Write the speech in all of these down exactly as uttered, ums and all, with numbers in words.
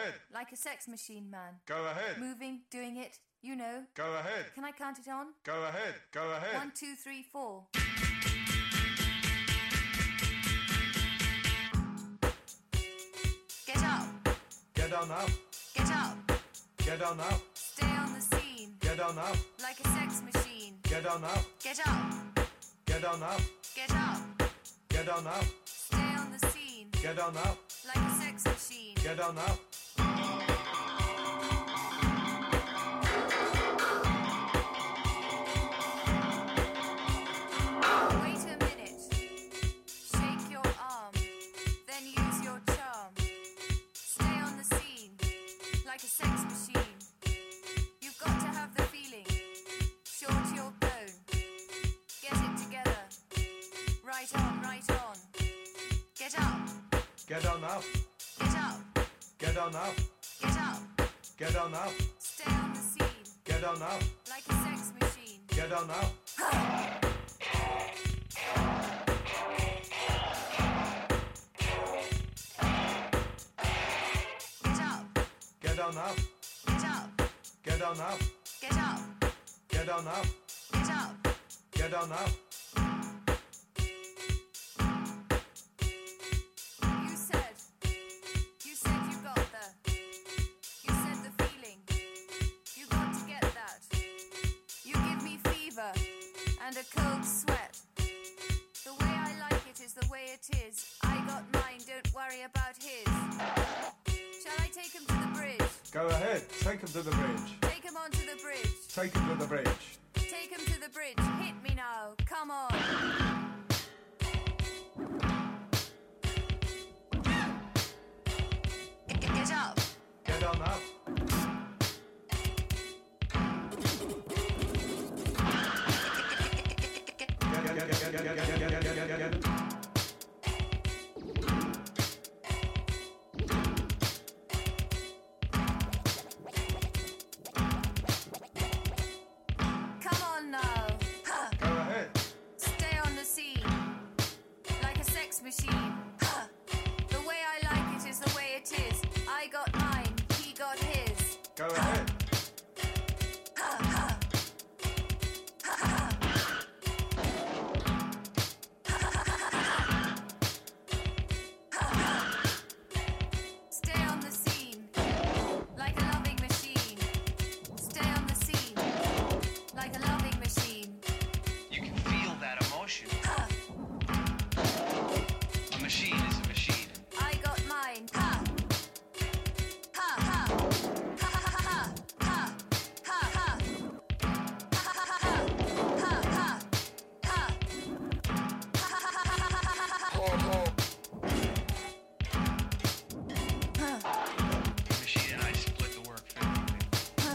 ahead. Like a sex machine, man. Go ahead. Moving, doing it, you know. Go ahead. Can I count it on? Go ahead. Go ahead. One, two, three, four. Get up. Get on up. Get up. Get on up. Stay on the scene. Get on up. Like a sex machine. Get on up. Get up. Get on up. Get up. Get on up. Stay on the scene. Get on up. Like a sex machine. Get on up. Wait a minute. Shake your arm. Then use your charm. Stay on the scene. Like a sex machine. You've got to have the feeling. Short your bone. Get it together. Right on, right on. Get up. Get on up. Get up. Get on up. Get up. Get on up. Stay on the scene. Get on up. Like a sex machine. Get on up. Get up. Get on up. Get up. Get on up. Get up. Get on up. Get up. Get on up. You said. You said you got the. You said the feeling. You got to get that. You give me fever and a cold sweat. The way I like it is the way it is. I got mine, don't worry about his. Shall I take him to the bridge? Go ahead. Take him to the bridge. Take him onto the bridge. Take him to the bridge. Take him to the bridge. Hit me now. Come on. Get, get up. Get on up. Get, get, get, get, get, get, get, get, get, get, get. Come on now. Ha. Go ahead. Stay on the scene. Like a sex machine. Ha. The way I like it is the way it is. I got mine. He got his. Go ahead. Ha, ha. Ha, ha. Stay on the scene. Like a loving machine. Stay on the scene. Like a loving machine. You can feel that emotion. Ha. A machine is a machine. I got mine. Ha. Ha ha. Ha ha ha ha. Ha. Ha ha. Ha ha ha ha. Ha ha. Ha. Ha ha ha ha. The machine and I split the work fifty-fifty.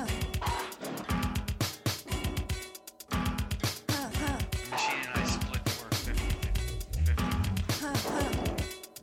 The machine and I split the work fifty-fifty.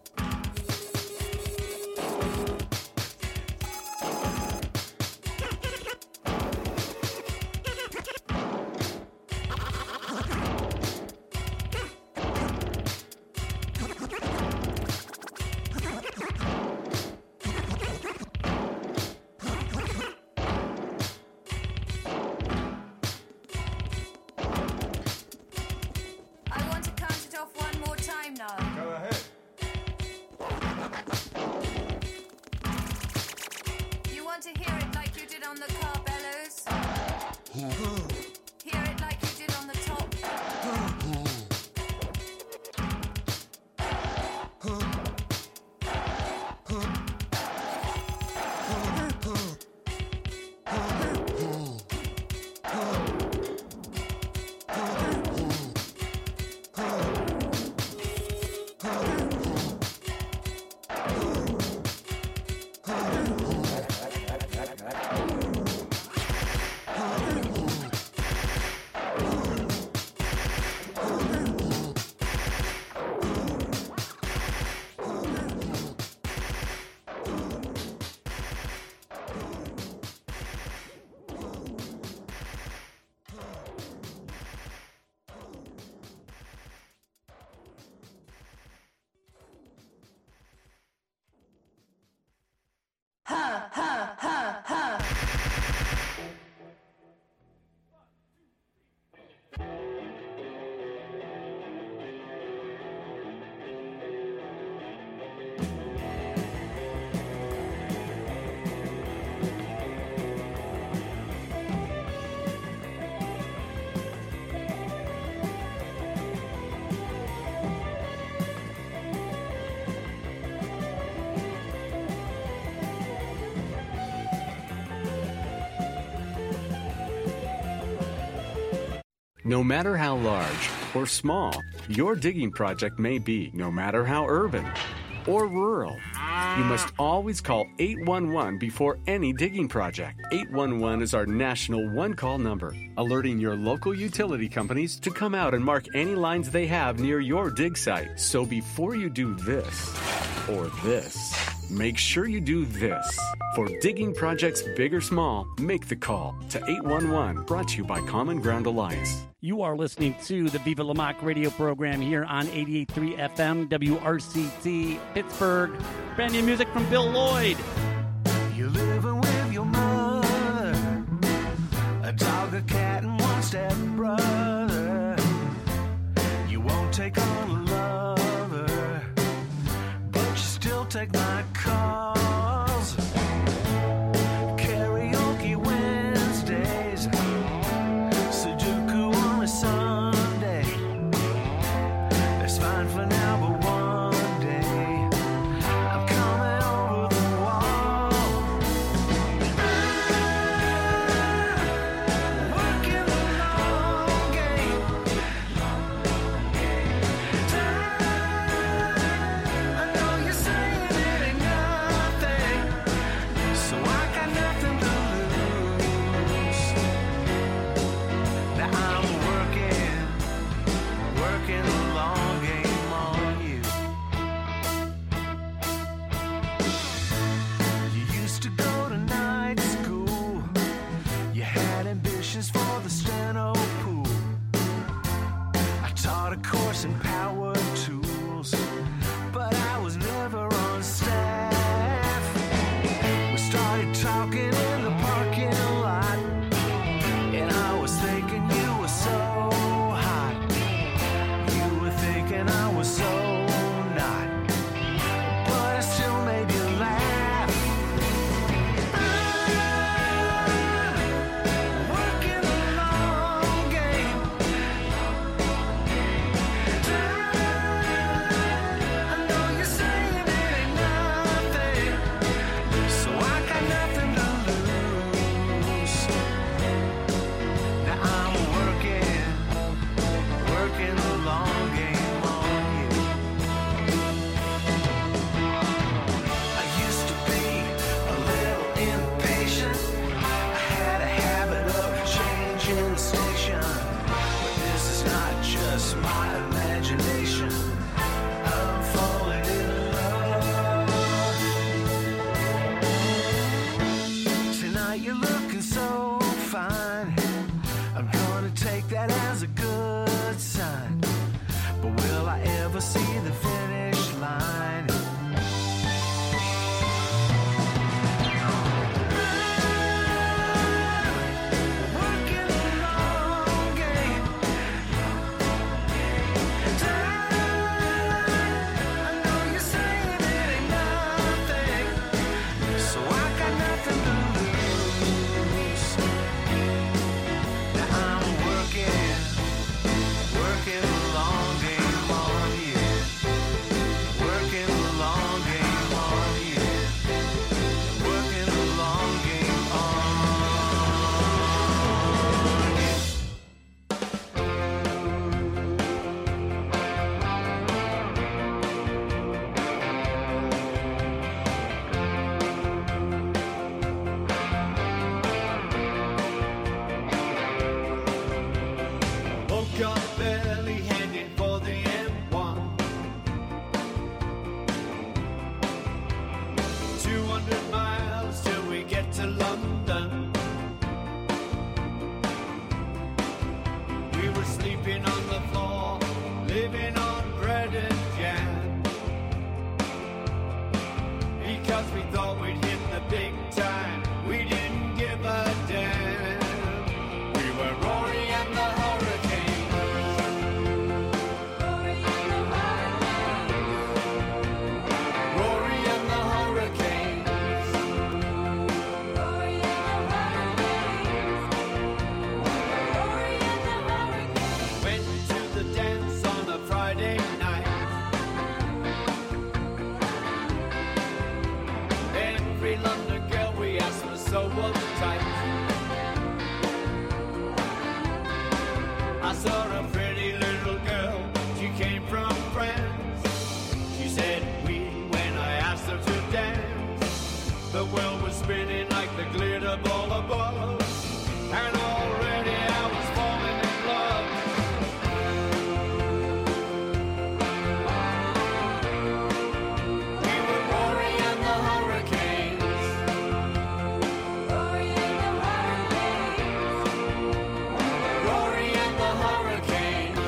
I want to count it off one more time now. Go ahead. You want to hear it like you did on the car bellows? Hear it like you did on the top? No matter how large or small your digging project may be, no matter how urban or rural, you must always call eight one one before any digging project. eight one one is our national one-call number, alerting your local utility companies to come out and mark any lines they have near your dig site. So before you do this or this, make sure you do this. For digging projects big or small, make the call to eight one one, brought to you by Common Ground Alliance. You are listening to the Viva La Mock radio program here on eighty-eight point three F M, W R C T, Pittsburgh. Brand new music from Bill Lloyd. You're living with your mother, a dog, a cat, and one step brother. You won't take on a lover, but you still take my calls. Karaoke Wednesdays, Sudoku on a Sunday. That's fine for now, but one day I'm coming over the wall. I'm working the long game. I know you're saying it ain't nothing, so I got nothing to lose. Now I'm working, working the long game on you. You used to go to night school. You had ambitions for the steno pool. I taught a course in power tools, but I was never on staff. We started talking in the parking lot, and I was thinking you were so hot. You were thinking I was so not, but it still made you laugh. I'm working the long game. I know you're saying it ain't nothing, so I got nothing to lose. spinning like the glitter ball above. And already I was falling in love. We were Rory and the Hurricanes. Rory and the hurricanes. Rory and the Hurricanes.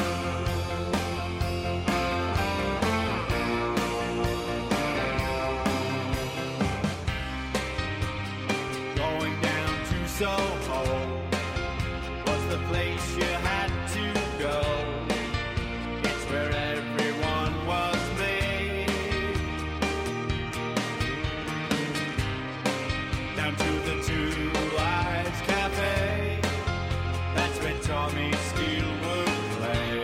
Going down to Soho was the place you had to go. It's where everyone was made. Down to the Two Lives Cafe. That's where Tommy Steele would play.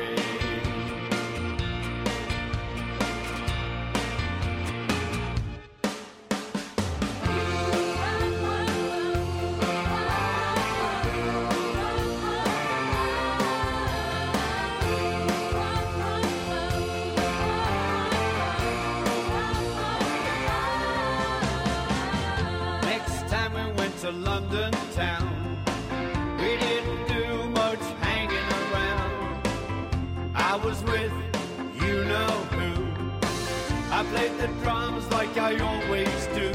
Next time we went to London town, we didn't do much hanging around. I was with you know who. I played the drums like I always do.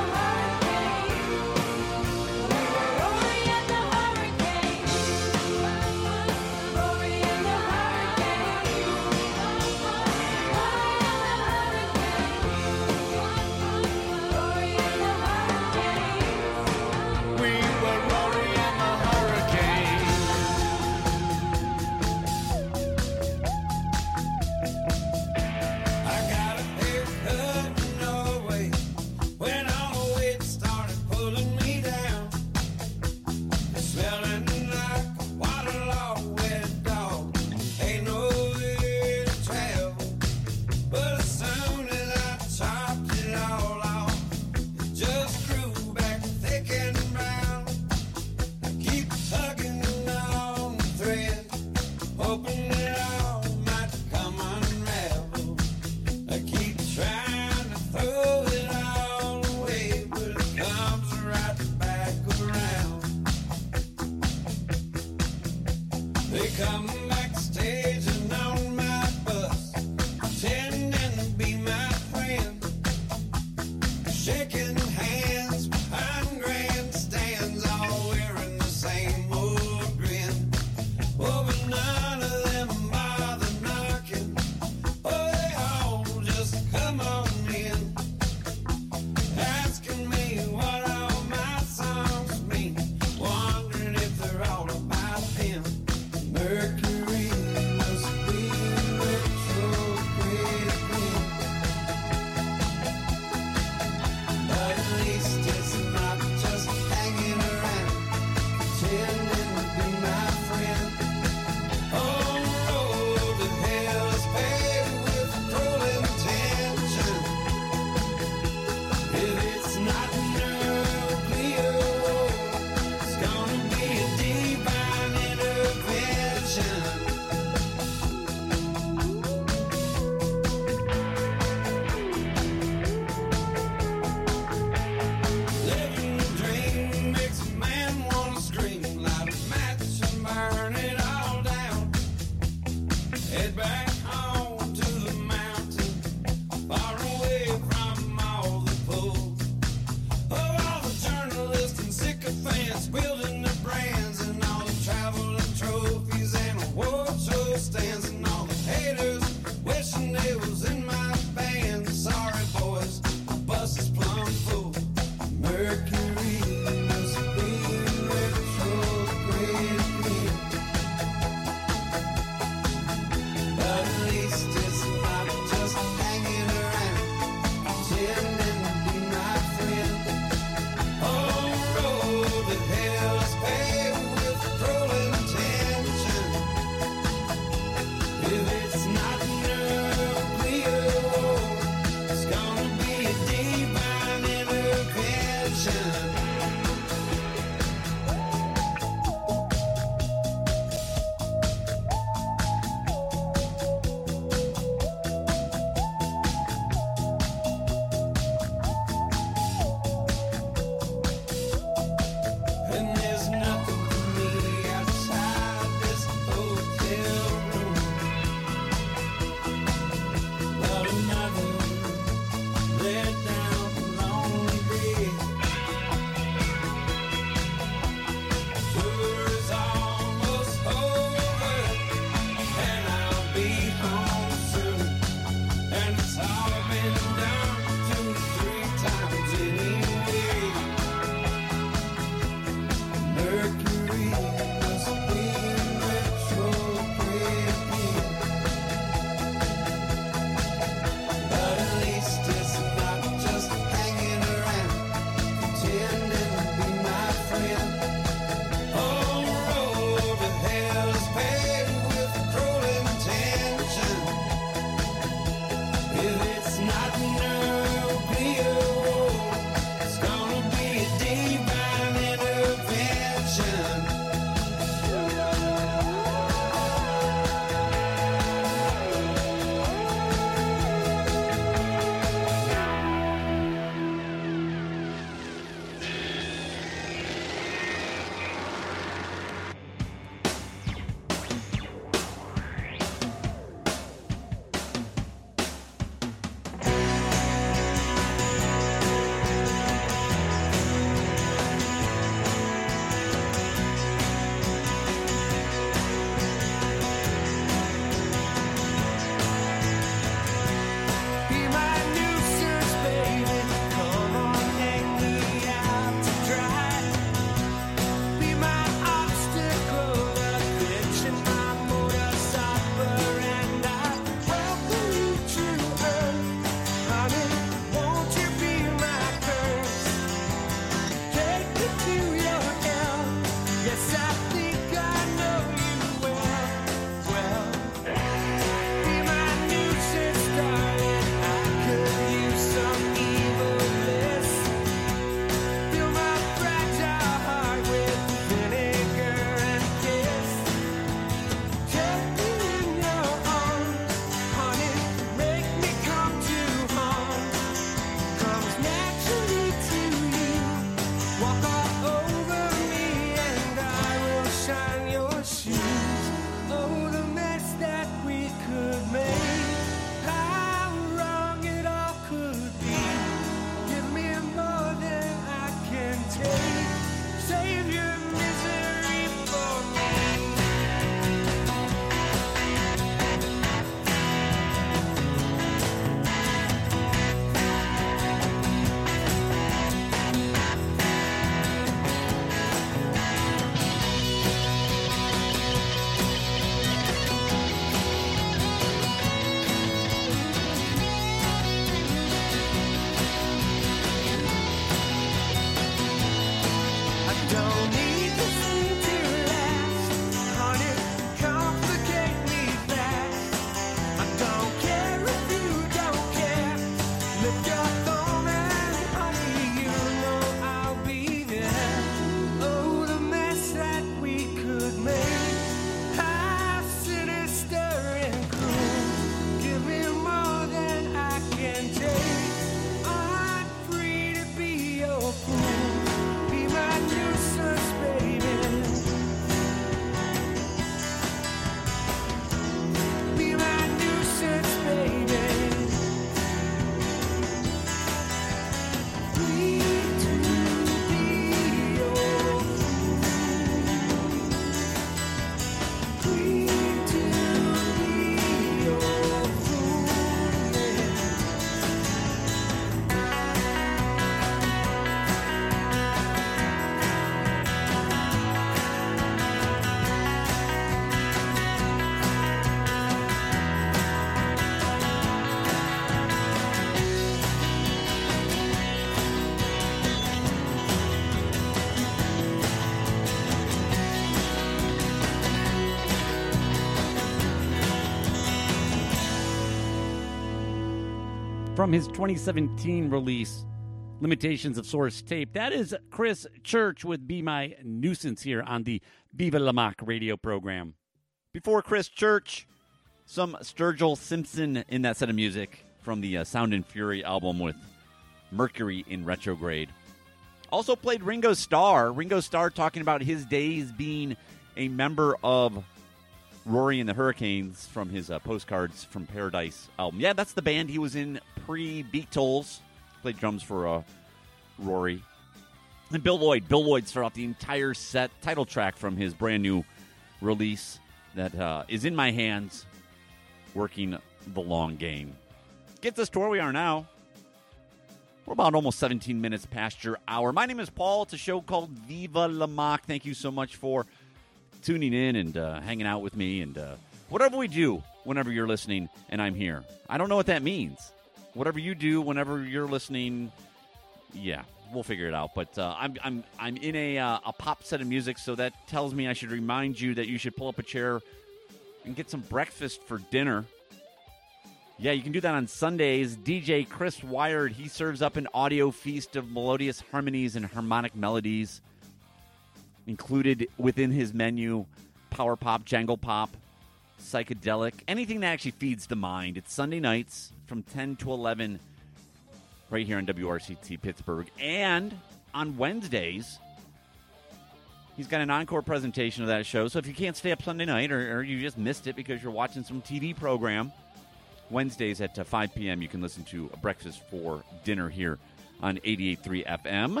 from his twenty seventeen release, Limitations of Source Tape. That is Chris Church with Be My Nuisance here on the Viva La Mock radio program. Before Chris Church, some Sturgill Simpson in that set of music from the uh, Sound and Fury album with Mercury in Retrograde. Also played Ringo Starr. Ringo Starr talking about his days being a member of Rory and the Hurricanes from his uh, Postcards from Paradise album. Yeah, that's the band he was in pre-Beatles. Played drums for uh, Rory. And Bill Lloyd. Bill Lloyd started off the entire set, title track from his brand new release that uh, is in my hands, working the long game. Gets us to where we are now. We're about almost seventeen minutes past your hour. My name is Paul. It's a show called Viva La Mock. Thank you so much for tuning in and uh, hanging out with me and uh, whatever we do whenever you're listening and I'm here. I don't know what that means. Whatever you do whenever you're listening, yeah, we'll figure it out. But uh, I'm I'm I'm in a uh, a pop set of music, so that tells me I should remind you that you should pull up a chair and get some breakfast for dinner. Yeah, you can do that on Sundays. D J Chris Wired, he serves up an audio feast of melodious harmonies and harmonic melodies. Included within his menu, power pop, jangle pop, psychedelic, anything that actually feeds the mind. It's Sunday nights from ten to eleven right here on W R C T Pittsburgh. And on Wednesdays, he's got an encore presentation of that show. So if you can't stay up Sunday night or, or you just missed it because you're watching some T V program, Wednesdays at uh, five p.m. you can listen to a Breakfast for Dinner here on eighty-eight point three F M. If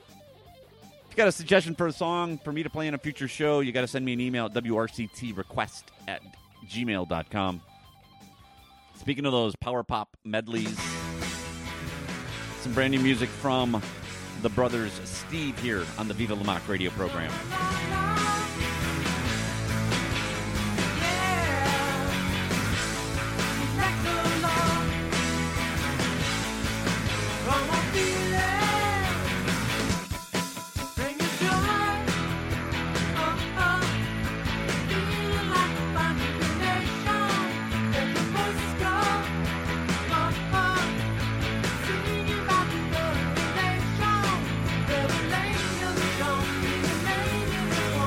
you got a suggestion for a song for me to play in a future show, you got to send me an email at W R C T request at gmail dot com. Speaking of those power pop medleys, some brand new music from the brothers Steve here on the Viva La Mock radio program. Revelation, don't be made in the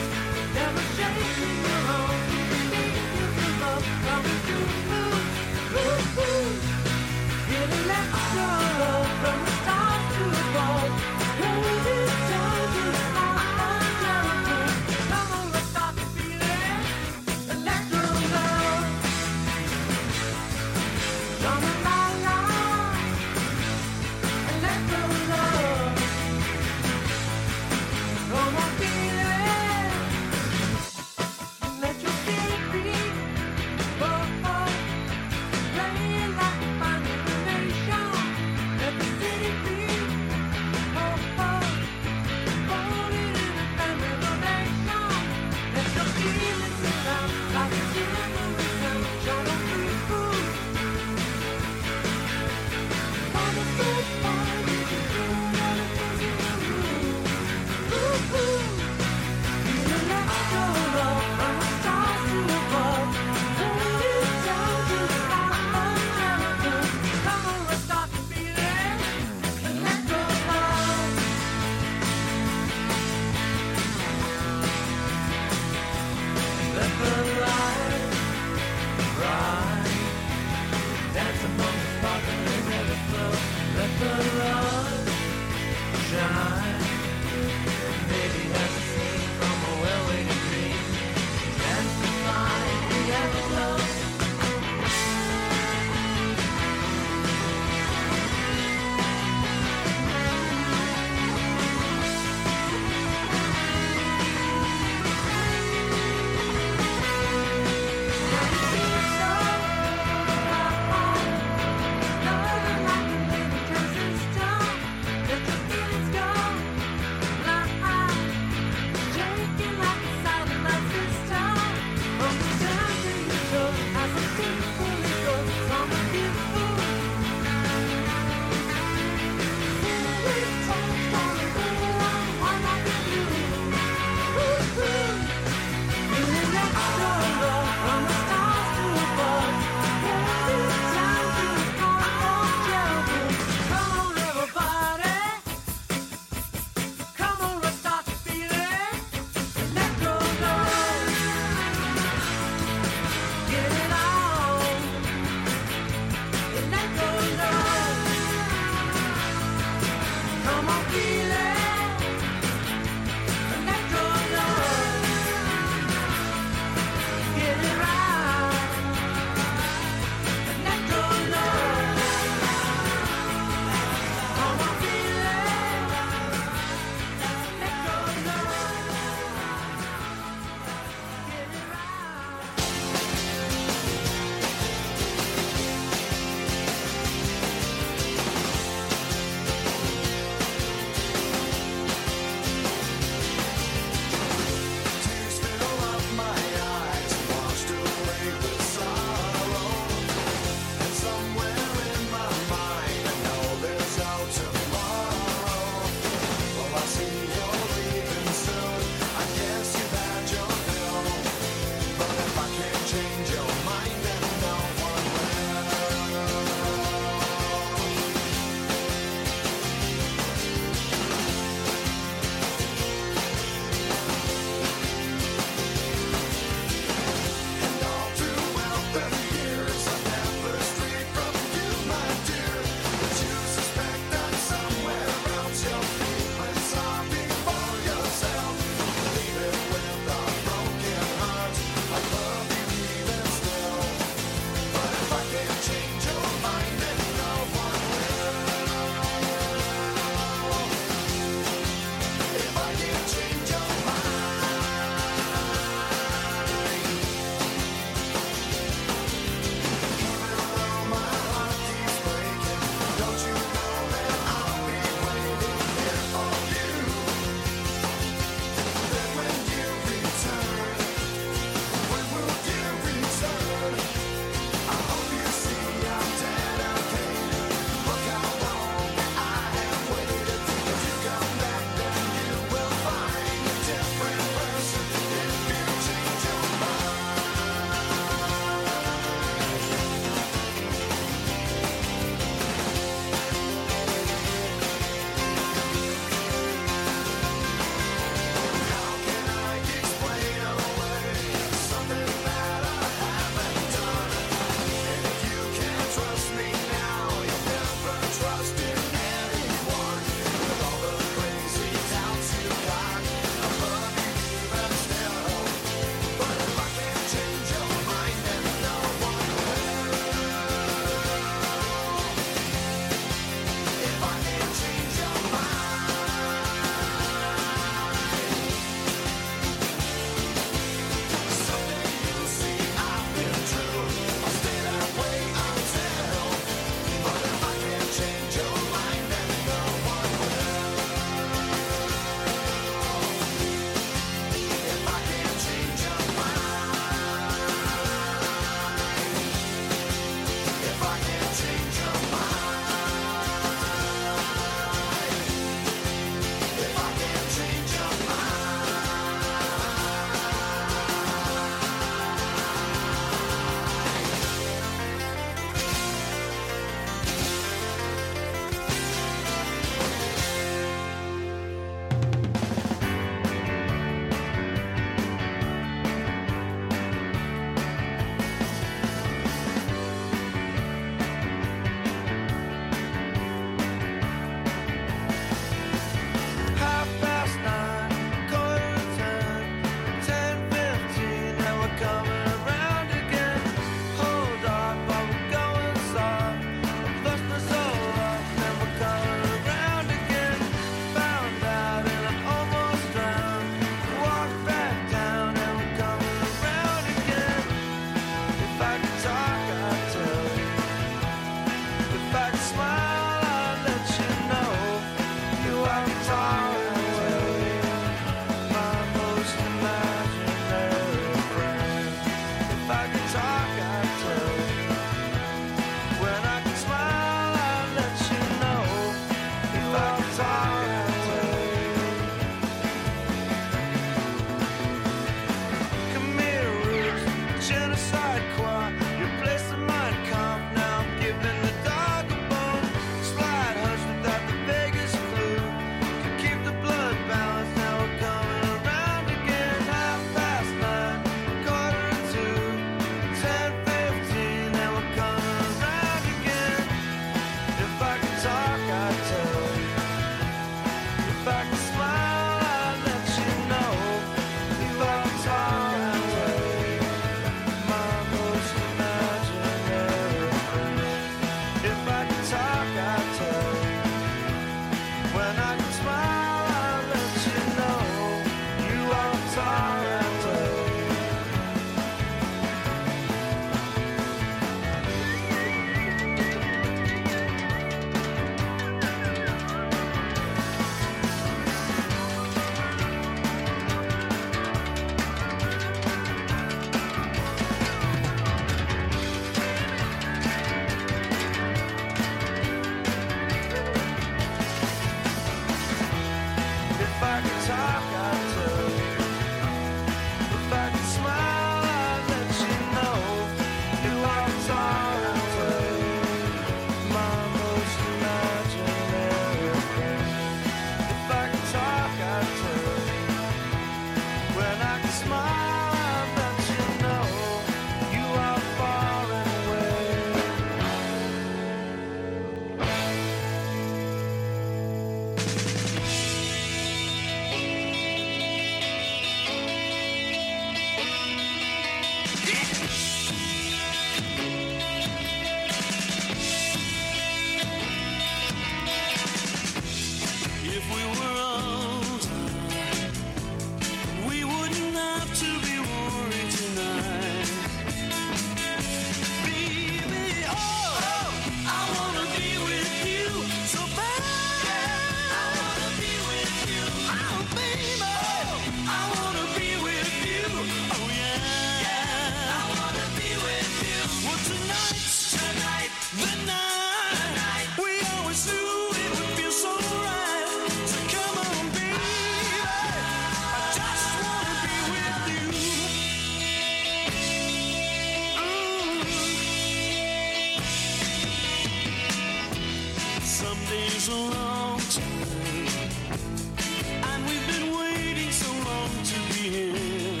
a long time, and we've been waiting so long to be here.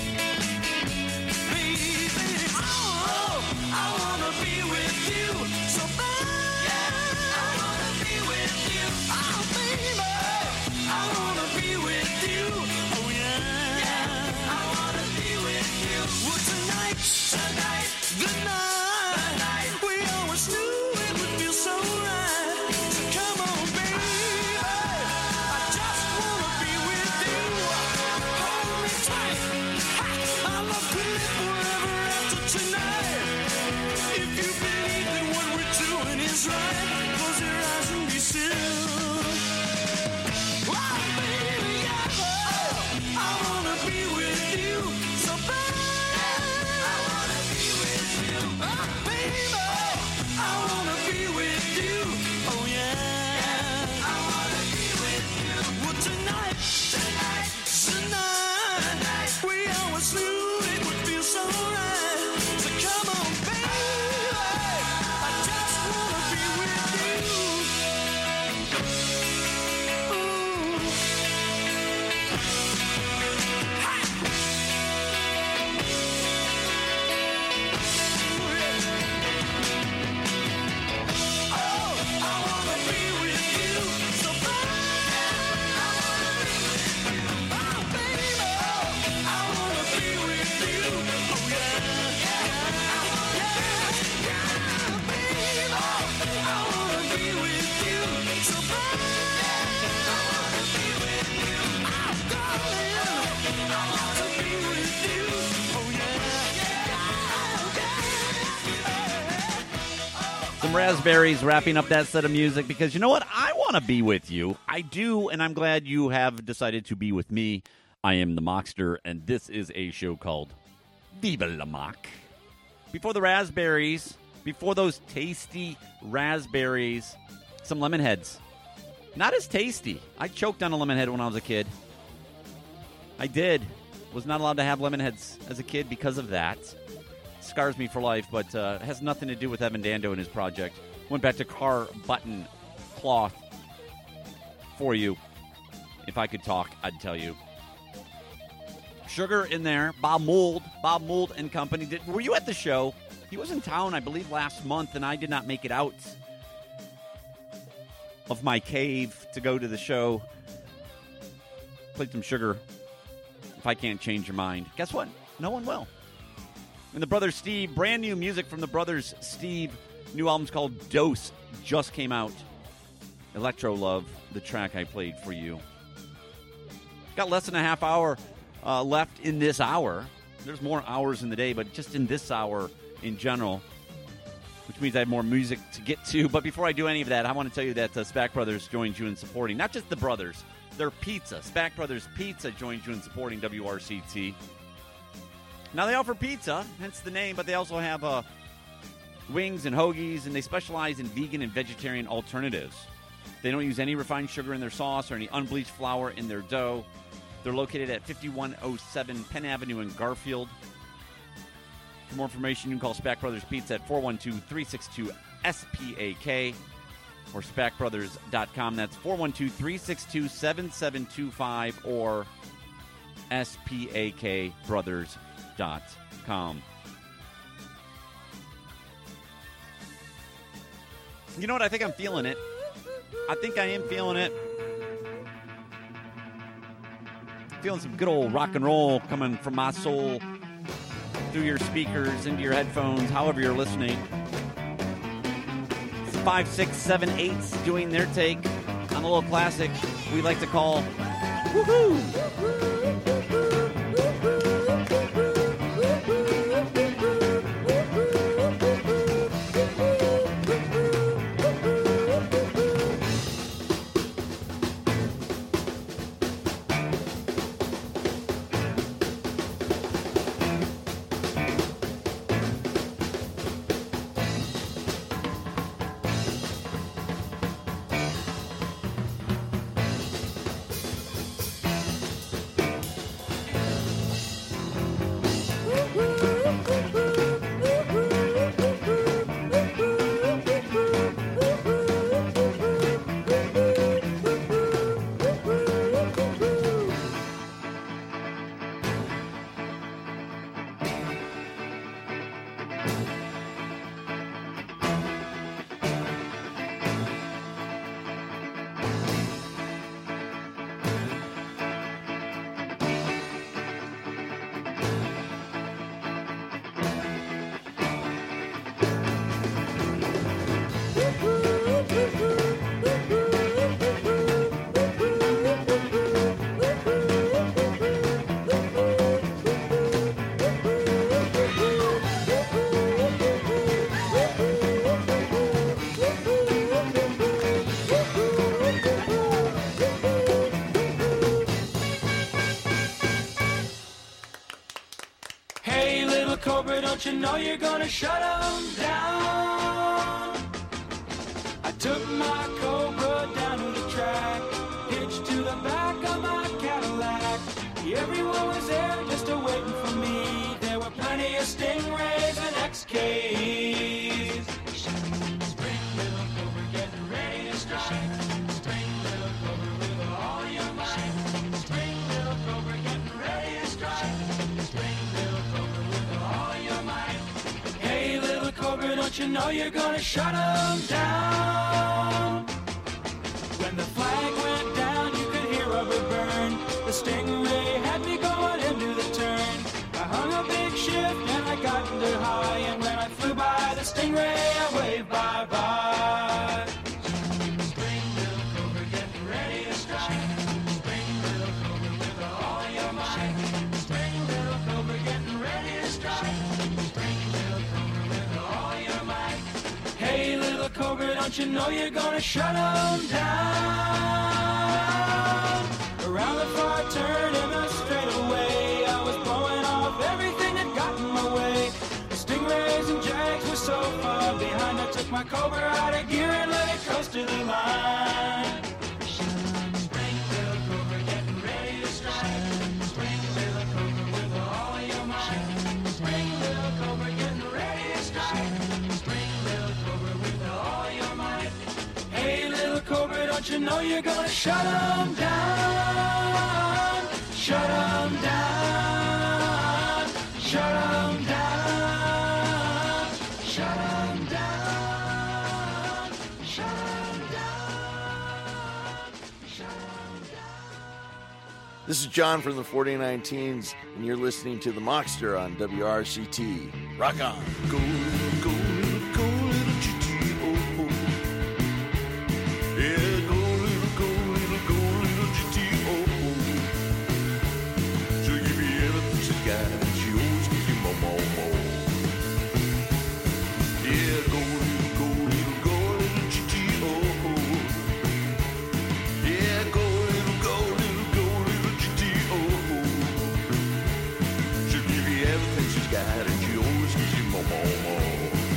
Baby, oh, I wanna be with you so bad. Yeah, I wanna be with you. Oh, baby, I wanna be with you. Oh, yeah, yeah, I wanna be with you. Well, tonight, tonight, the night, the night, we always knew it would feel so right. So come on, baby, I just wanna be with you. Hold me tight. Ha! Our love could live forever after tonight. If you believe that what we're doing is right, close your eyes and be still. Oh, baby, yeah, oh, I wanna be with you so bad. I wanna be with you. Oh, baby, I wanna be with you. Oh, yeah, I wanna be with you. Well, tonight, tonight, tonight, we always knew it would feel so right. So come on, baby, I just wanna be with you. Ooh. Oh, I wanna be with you so bad. I wanna be with you. Oh, baby, I wanna be with you. Oh, yeah, yeah, yeah, yeah, baby, I wanna be with you so bad. I wanna be with you. Oh, darling, I want to be with you. Oh, yeah, yeah. Some Raspberries wrapping up that set of music because you know what? I want to be with you. I do, and I'm glad you have decided to be with me. I am the Mockster, and this is a show called Viva la Mock. Before the Raspberries, before those tasty raspberries, some lemon heads. Not as tasty. I choked on a lemon head when I was a kid. I did. Was not allowed to have lemon heads as a kid because of that. Scars me for life, but uh, has nothing to do with Evan Dando and his project. Went back to car button cloth for you. If I could talk, I'd tell you. Sugar in there. Bob Mould. Bob Mould and Company. Did, were you at the show? He was in town, I believe, last month, and I did not make it out of my cave to go to the show. Played some Sugar. If I can't change your mind. Guess what? No one will. And the Brothers Steve, brand new music from the Brothers Steve. New album's called Dose. Just came out. Electro Love, the track I played for you. Got less than a half hour uh, left in this hour. There's more hours in the day, but just in this hour in general, which means I have more music to get to. But before I do any of that, I want to tell you that uh, Spack Brothers joins you in supporting, not just the brothers, their pizza. Spack Brothers Pizza joins you in supporting W R C T. Now, they offer pizza, hence the name, but they also have uh, wings and hoagies, and they specialize in vegan and vegetarian alternatives. They don't use any refined sugar in their sauce or any unbleached flour in their dough. They're located at fifty-one oh seven Penn Avenue in Garfield. For more information, you can call Spack Brothers Pizza at four one two, three six two, S P A K or spack brothers dot com. That's four one two, three six two, seven seven two five or S P A K brothers dot com. You know what? I think I'm feeling it. I think I am feeling it. Feeling some good old rock and roll coming from my soul through your speakers, into your headphones, however you're listening. It's the five, six, seven, eights doing their take on a little classic we like to call Woohoo! don't you know you're gonna shut them down? I took my Cobra down to the track, hitched to the back of my Cadillac. Everyone was there just a waiting for me. There were plenty of Stingrays and X Ks. Spring little Cobra getting ready to strike. Spring little Cobra with all your might. Spring little Cobra getting ready to strike. Spring little Cobra with all your might. Hey little Cobra, don't you know you're gonna shut 'em down? When the flag went down, you could hear rubber burn. The Stingray had me going into the turn. I hung a big shift and I got into high. And when I flew by the Stingray, I waved bye-bye. Spring little Cobra getting ready to strike. Spring little Cobra with all your might. Spring little Cobra getting ready to strike. Spring little Cobra with all your might. Hey little Cobra, don't you know you're gonna shut 'em down? Around the far turn in a straightaway, I was blowing off everything that got in my way. The Stingrays and Jags were so far behind, I took my Cobra out of gear and let it coast to the line. Spring little Cobra getting ready to strike. Spring little Cobra with all your might. Spring little Cobra getting ready to strike. Spring little Cobra with all your might. Hey little Cobra, don't you know you're gonna shut 'em down? Shut 'em down. Shut 'em down. Shut 'em down. Shut 'em down. Shut 'em down. This is John from the forty-nine Teens, and you're listening to The Mockster on W R C T. Rock on. Go, go, go, little G T O. Yeah, go, little, go, little, go, little G T O. She'll give you everything she's got, and she always gives you more, more, more. Yeah, go, little, go, little, go, little G T O. Yeah, go, little, go, little, go, little G T O. She'll give you everything she's got, and she always gives you more, more, more.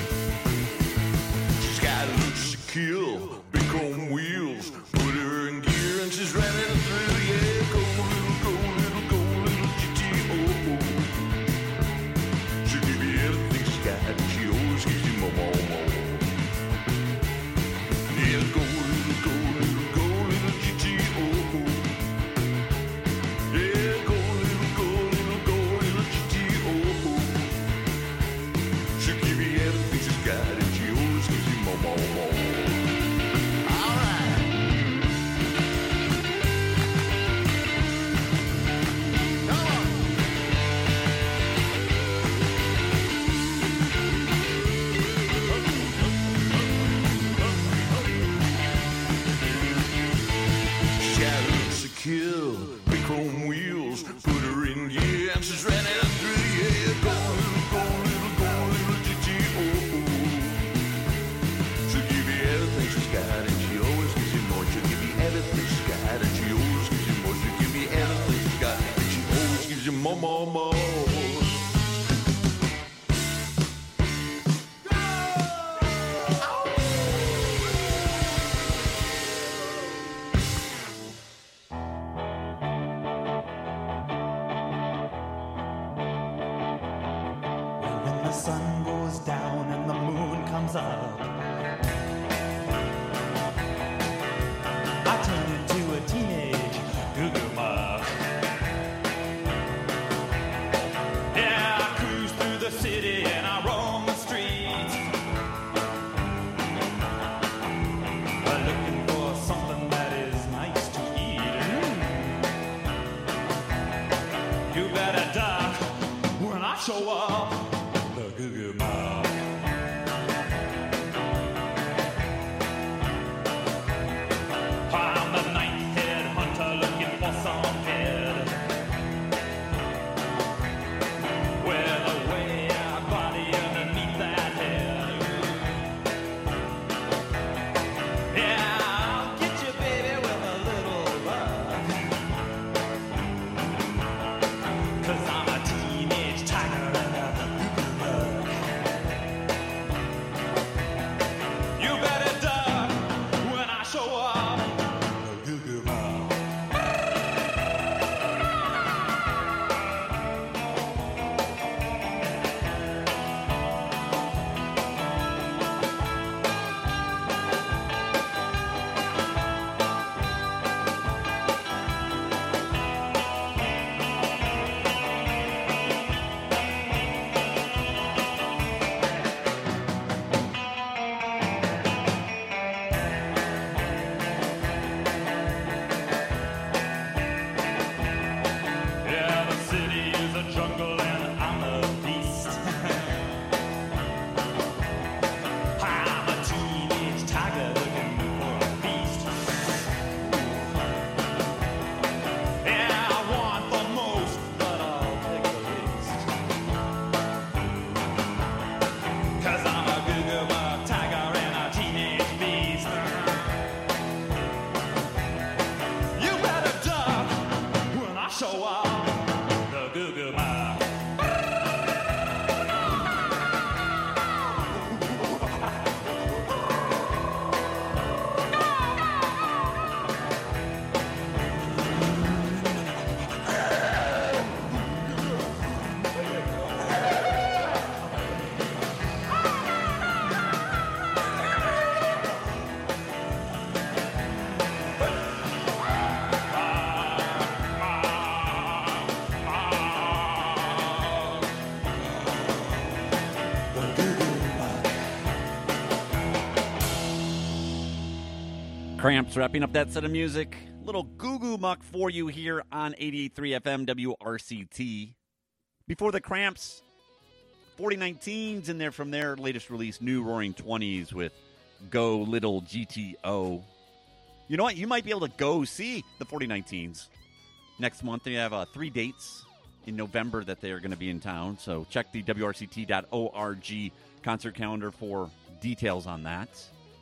Cramps wrapping up that set of music. Little Goo Goo Muck for you here on eighty-eight point three F M W R C T. Before the Cramps, forty nineteens in there from their latest release, New Roaring Twenties with Go Little G T O. You know what? You might be able to go see the forty nineteens next month. They have uh, three dates in November that they are going to be in town. So check the W R C T dot org concert calendar for details on that.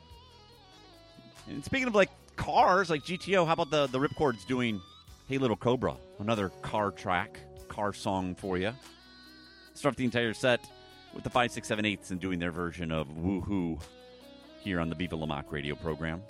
And speaking of like cars, like G T O, how about the, the Ripcords doing Hey Little Cobra, another car track, car song for you. Start the entire set with the five, six, seven, eights and doing their version of Woohoo here on the Viva La Mock radio program.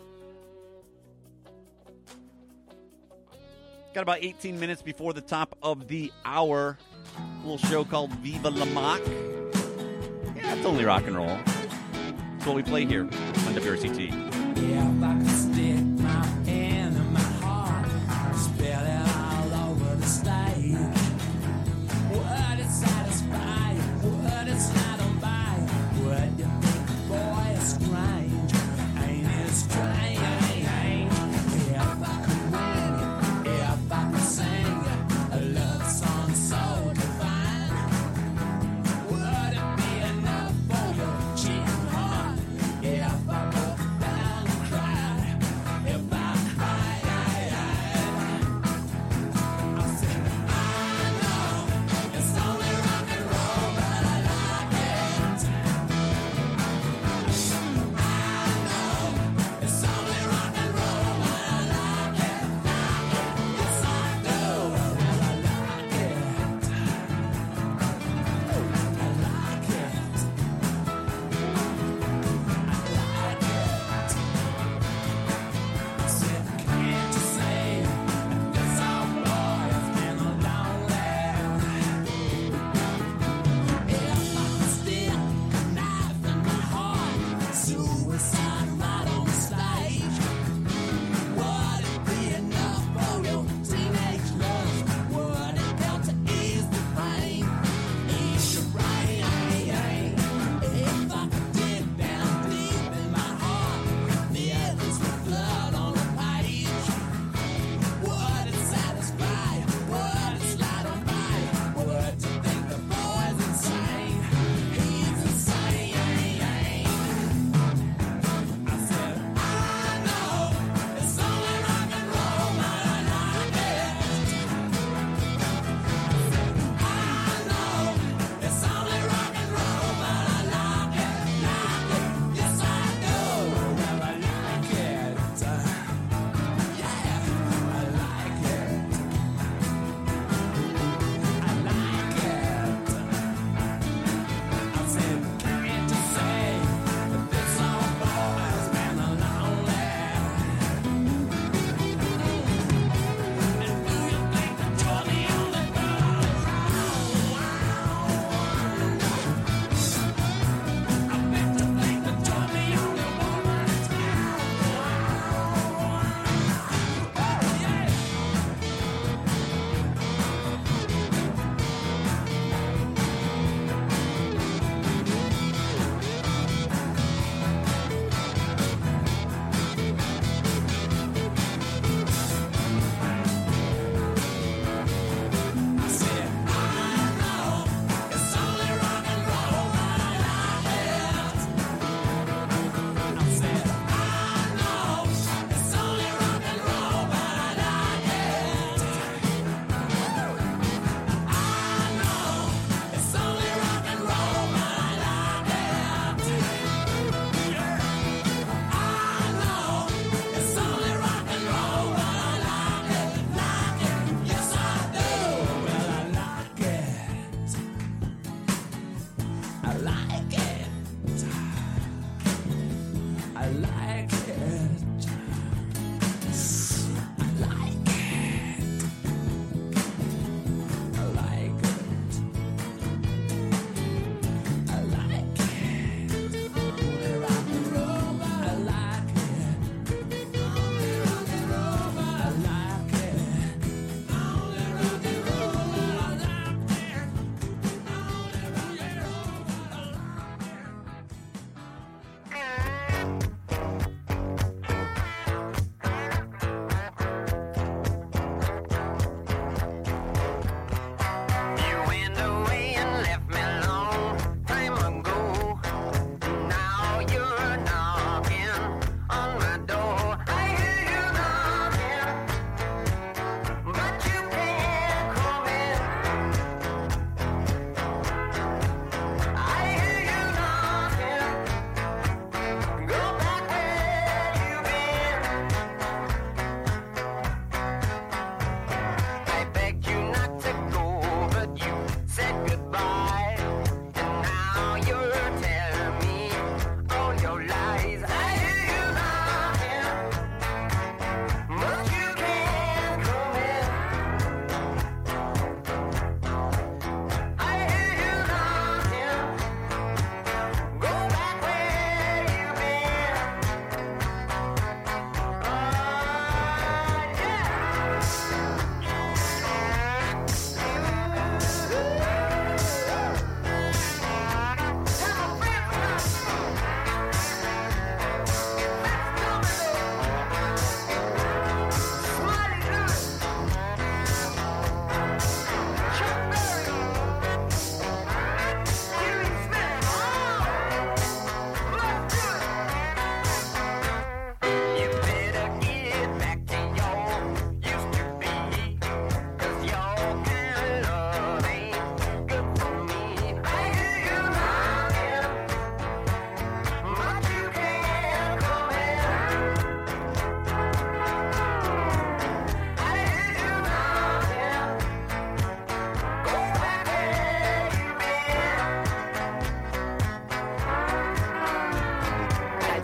Got about eighteen minutes before the top of the hour. A little show called Viva La Mock. Yeah, it's only rock and roll. That's what we play here on W R C T. Yeah, if I could stick my hand in my heart, spell it all over the stage. Would it satisfy? Would it slide on by? Would you think, boy, it's strange? Ain't it strange? If I could win it, if I could sing it, a love song so divine, would it be enough for your cheating heart? If I broke down and cried, if I cried, I said, I know it's only rock and roll, but I like it. I know it's only rock and roll, but I like it, like it. Yes, I do. Well, I like it. I like it. I said, can't you see this old boy has been a lonely? If I could stick a knife in my heart, suicide right on the stage, would it be enough for your teenage love? Would it help to ease the pain, ease your brain? If I could dig down deep in my heart, feelings would flood on the page. Would it satisfy? Would it slide on by? Would you think the boy's insane? He's insane. I said, I know it's only rock and roll, but I like it. I know it's only rock and roll, but I like it, like it. Yes, I do. Well, I like it. Yeah, I like it. I like it. I said, can't you say that this old boy has been a lonely? And do you think that you're the only girl around? I bet you think that you're the only woman in town. Oh, yeah. I said, I know it's only rock and roll, but I like it. I said, I know it's only rock and roll, but I like it. I know it's only rock and roll, but I like it. I know it's only rock and roll, but I like it, like it. Yes, I do. Well, I like it. I like it. I like it. I like it. I like it. I like it. Only rock and roll, but I like it. Only rock and roll, but I like it. Only rock and roll, but I like it. Only rock and roll, but I like it.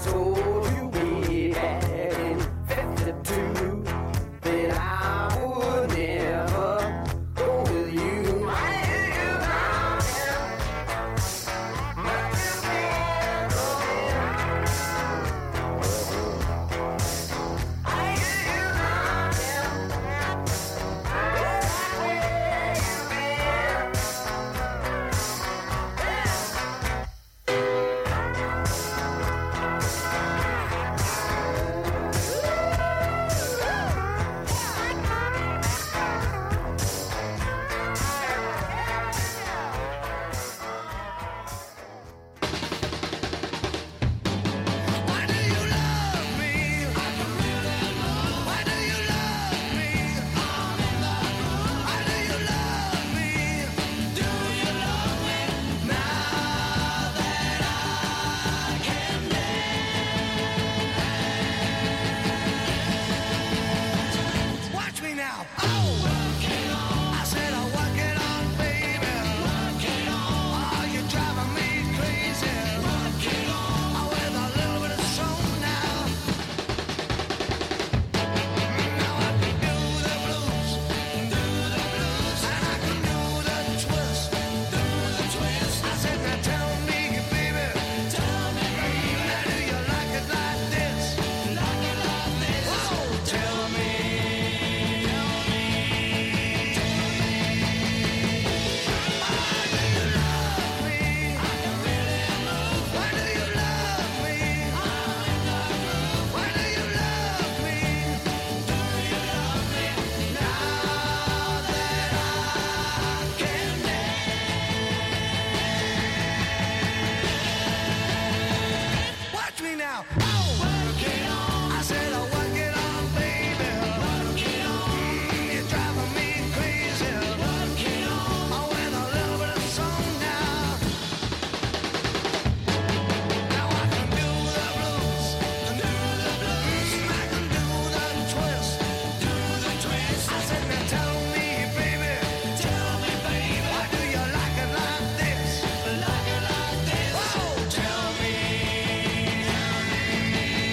told you way back in fifty-two that I would never go with you. I hear you now, but you can't go. I hear you now, that's where you've been. Why do you love me? Why do you love me? Why do you love me? Do you love me now that I can dance? Watch me now. Oh, I said I work it on, baby. Oh, you're driving me crazy. Oh, with a little bit of soul now. Now I can do the blues, do the blues, and I can do the twist, do the twist. I said, now tell me, baby, tell me, now do you like it like this? Like it like this? Whoa, tell me, tell me, tell me. Why do you love me? I can really move. Why do you love me? I'm in the groove. Why do you love me? Do you love me now that I can dance? Watch me now. Oh, work it on. I said I work it on, baby. Work it on. You're driving me crazy. Work it on. Oh, with a little bit of song now. Now I can do the blues, do the blues. I can do the twist, do the twist. I said, now tell me, baby, tell me, baby, why do you like it like this? Like it like this? Whoa, tell me, tell me.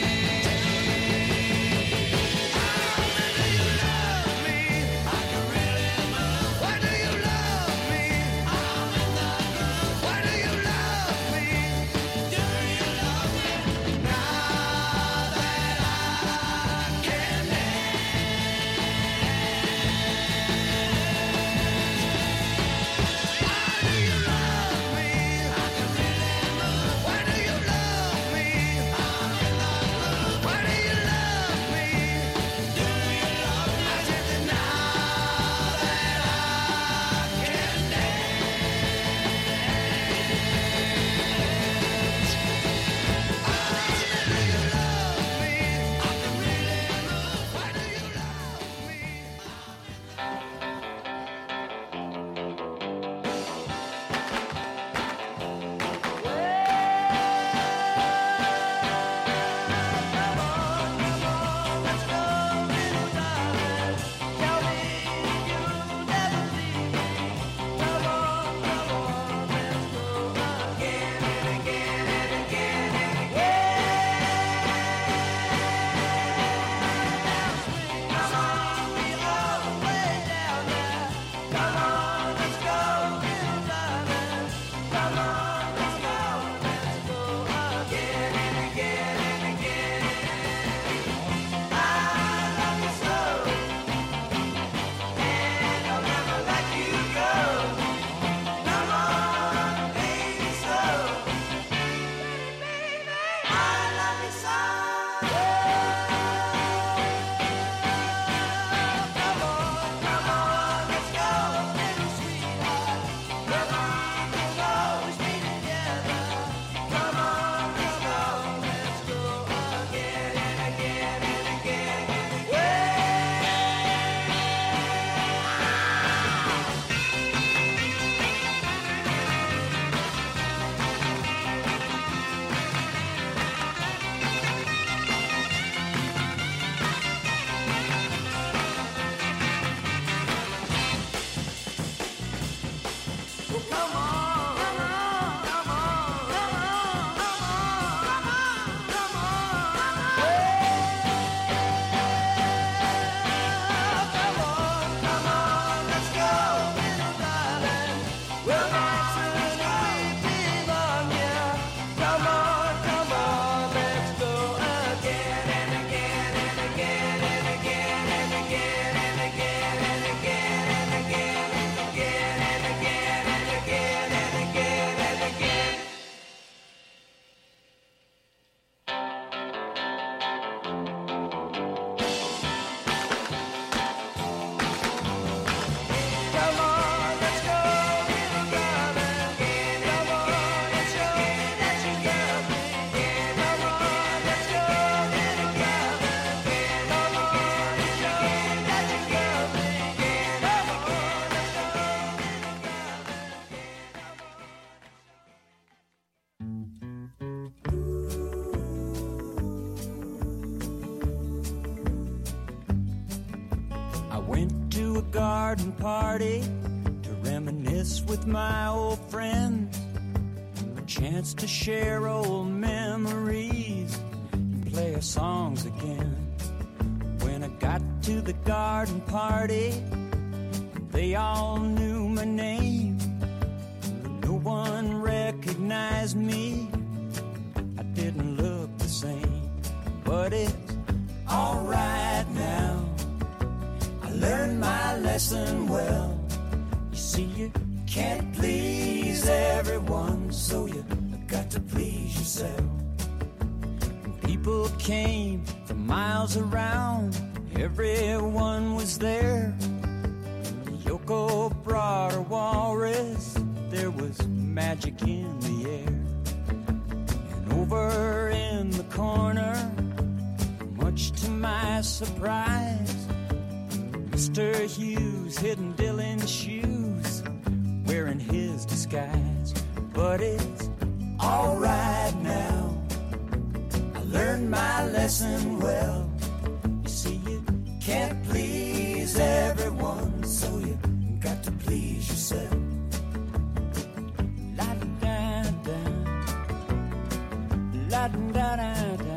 garden party to reminisce with my old friends. A chance to share old memories and play our songs again. When I got to the garden party, they all knew my name. No one recognized me. I didn't look the same, but it's alright now. I learned my lesson well. You see, you can't please everyone, so you got to please yourself. People came from miles around, everyone was there. Yoko brought her walrus, there was magic in the air. And over in the corner, much to my surprise, Mister Hughes hidden Dylan's shoes, wearing his disguise. But it's alright now, I learned my lesson well. You see, you can't please everyone, so you got to please yourself. La da da, la da da da.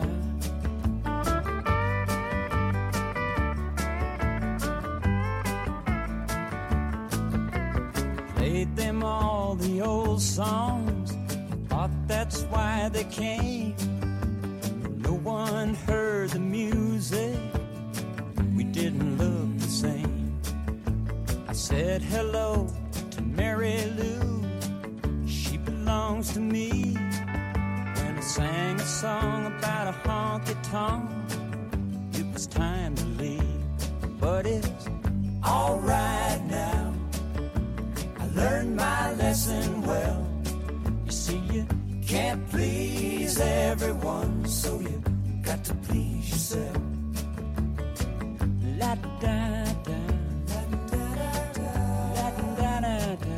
Played them all the old songs, thought that's why they came. No one heard the music, we didn't look the same. I said hello to Mary Lou, she belongs to me. When I sang a song about a honky-tonk, it was time to leave. But it's alright now, I learned my lesson well. You see, you can't please everyone, so you got to please yourself. La da da, la da da da, la da da da.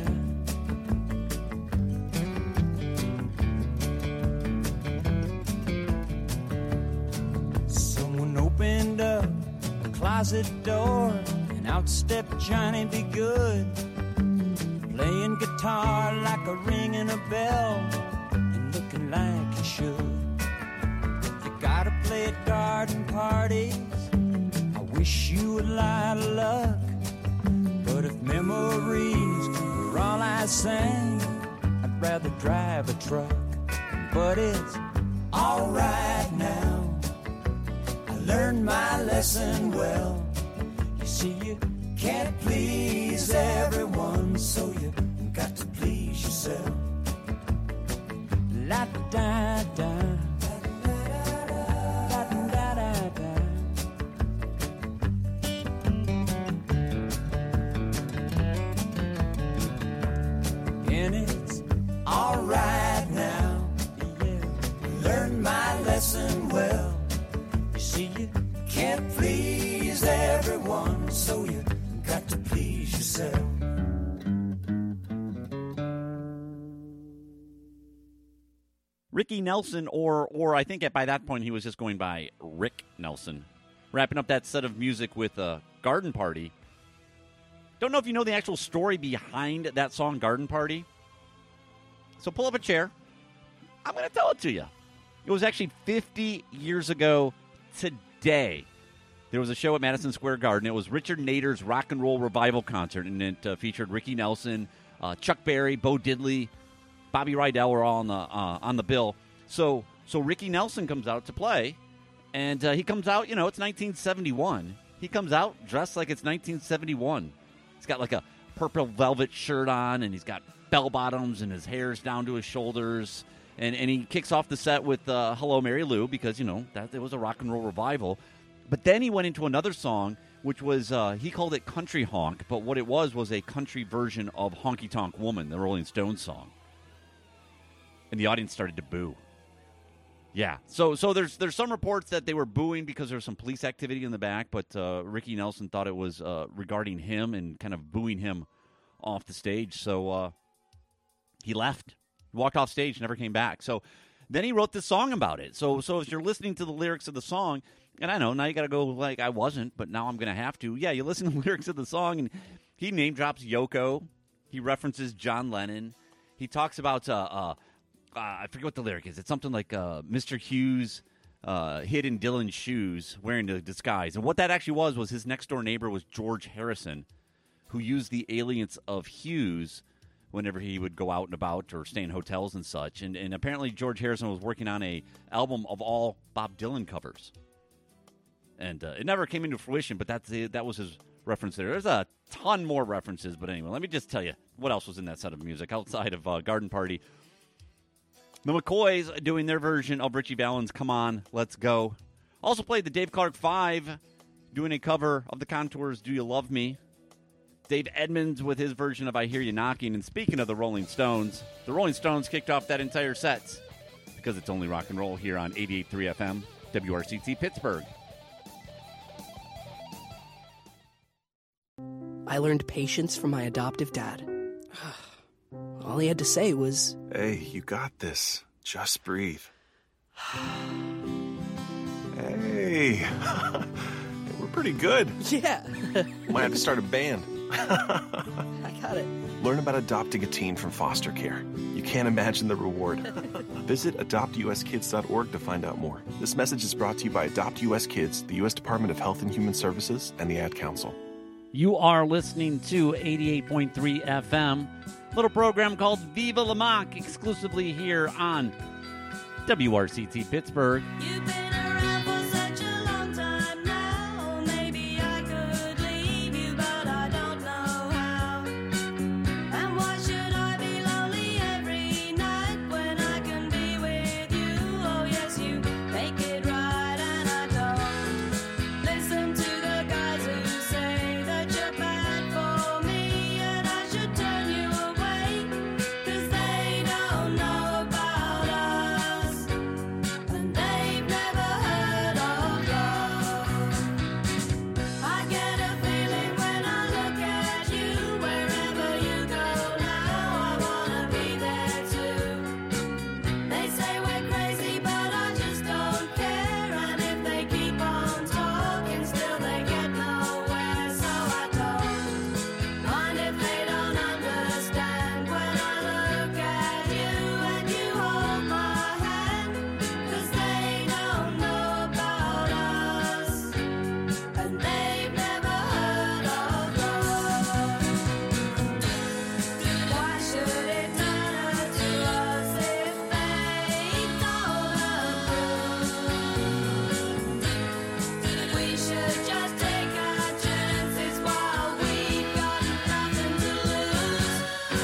Someone opened up a closet door, and out stepped Johnny Be Good, playing guitar like a ringing a bell, and looking like he should. You gotta play at garden parties, I wish you a lot of luck. But if memories were all I sang, I'd rather drive a truck. But it's alright now, I learned my lesson well. You see, you can't please everyone, so you got to please yourself. La da da, la da da da. And it's alright now, yeah, learned my lesson well. You see, you can't please everyone, so you got to please yourself. Ricky Nelson, or or I think by that point he was just going by Rick Nelson, wrapping up that set of music with a Garden Party. Don't know if you know the actual story behind that song, Garden Party. So pull up a chair. I'm going to tell it to you. It was actually fifty years ago today. There was a show at Madison Square Garden. It was Richard Nader's Rock and Roll Revival Concert, and it uh, featured Ricky Nelson, uh, Chuck Berry, Bo Diddley, Bobby Rydell were all on the uh, on the bill. So so Ricky Nelson comes out to play, and uh, he comes out, you know, it's nineteen seventy-one. He comes out dressed like it's nineteen seventy-one. He's got like a purple velvet shirt on, and he's got bell bottoms, and his hair's down to his shoulders. And and he kicks off the set with uh, Hello, Mary Lou, because, you know, that it was a rock and roll revival. But then he went into another song, which was, uh, he called it Country Honk, but what it was was a country version of Honky Tonk Woman, the Rolling Stones song. And the audience started to boo. Yeah, so so there's there's some reports that they were booing because there was some police activity in the back, but uh, Ricky Nelson thought it was uh, regarding him and kind of booing him off the stage. So uh, he left, walked off stage, never came back. So Then he wrote this song about it. So, so if you're listening to the lyrics of the song, and I know now you got to go like I wasn't, but now I'm going to have to. Yeah, you listen to the lyrics of the song, and he name drops Yoko. He references John Lennon. He talks about uh, uh, uh, I forget what the lyric is. It's something like uh, Mister Hughes uh, hid in Dylan's shoes, wearing the disguise. And what that actually was was his next door neighbor was George Harrison, who used the alias of Hughes whenever he would go out and about or stay in hotels and such. And, and apparently George Harrison was working on a album of all Bob Dylan covers. And uh, it never came into fruition, but that's the, that was his reference there. There's a ton more references, but anyway, let me just tell you what else was in that set of music outside of uh, Garden Party. The McCoys doing their version of Richie Valens' Come On, Let's Go. Also played the Dave Clark Five doing a cover of the Contours' Do You Love Me. Dave Edmunds with his version of I Hear You Knocking. And speaking of the Rolling Stones, the Rolling Stones kicked off that entire set because it's only rock and roll here on eighty-eight point three F M, W R C T Pittsburgh. I learned patience from my adoptive dad. All he had to say was, "Hey, you got this. Just breathe." Hey, we're pretty good. Yeah. Might have to start a band. I got it. Learn about adopting a teen from foster care. You can't imagine the reward. Visit adopt u s kids dot org to find out more. This message is brought to you by Adopt U S Kids, the U S Department of Health and Human Services, and the Ad Council. You are listening to eighty-eight point three F M, a little program called Viva La Mock, exclusively here on W R C T Pittsburgh. You've been around for such a long time now. Maybe I could leave you, but I don't know how. And why should I be lonely every night when I can be with you? Oh yes, you make it right, and I don't listen to the guys who say that you're bad for me, and I should turn you away, 'cause they don't know about us. And they've never heard of love. I get a feeling when I look at you. Wherever you go now, I wanna be there too. They say we're crazy, but I just don't care. And if they keep on talking, still they get nowhere. So I don't mind if they don't understand when I look at you and you hold my hand. 'Cause they don't know about us, and they've never heard of love. Why should it matter to us if they don't approve? We should just take our chances while we've got nothing to lose.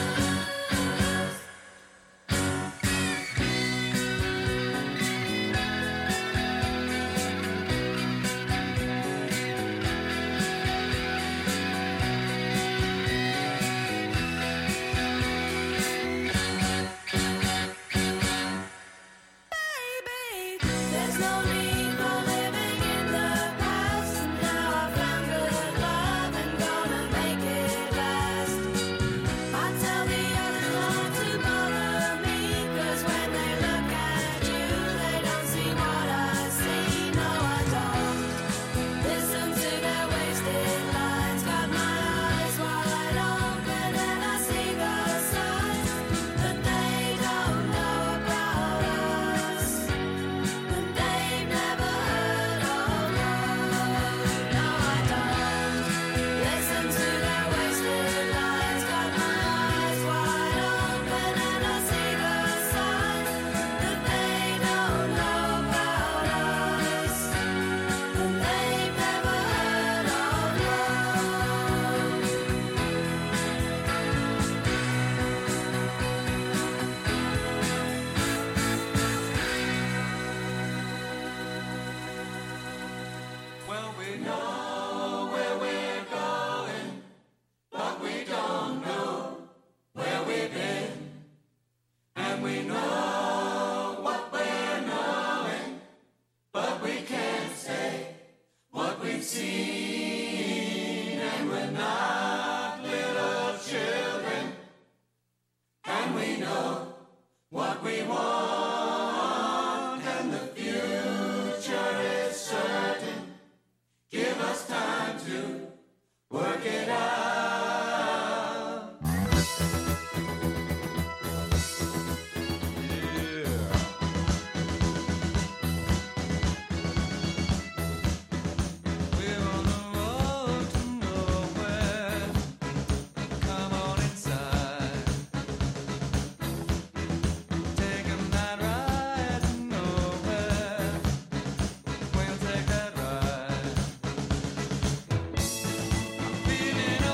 Baby, there's no need for living in the past. Now I found good love and gonna make it last. I tell the others not to bother me, 'cause when they look at you, they don't see what I see. No, I don't listen to their wasted lines. Got my eyes wide open and I see the signs, but they don't know about us, and they've never heard of love. No, I don't listen to their wasted lines. Got my eyes wide open and I see the signs, but they don't know about us, and they've never heard of love. Well, we know